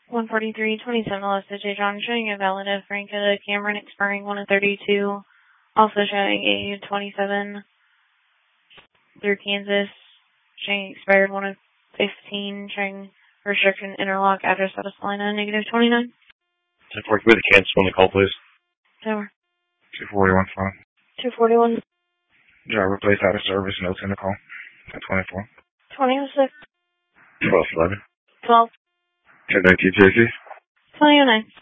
14327 Melissa J. John showing a valid of Franca Cameron expiring 1/32. Also showing a 27 through Kansas showing expired 1/15 showing restriction interlock address South Carolina -29. 1040 with the Kansas on the call, please. Over. 241 phone. 241. Driver placed out of service, notes in the call. 1024. 2006. 1211. 12. 1019 JC. 2009.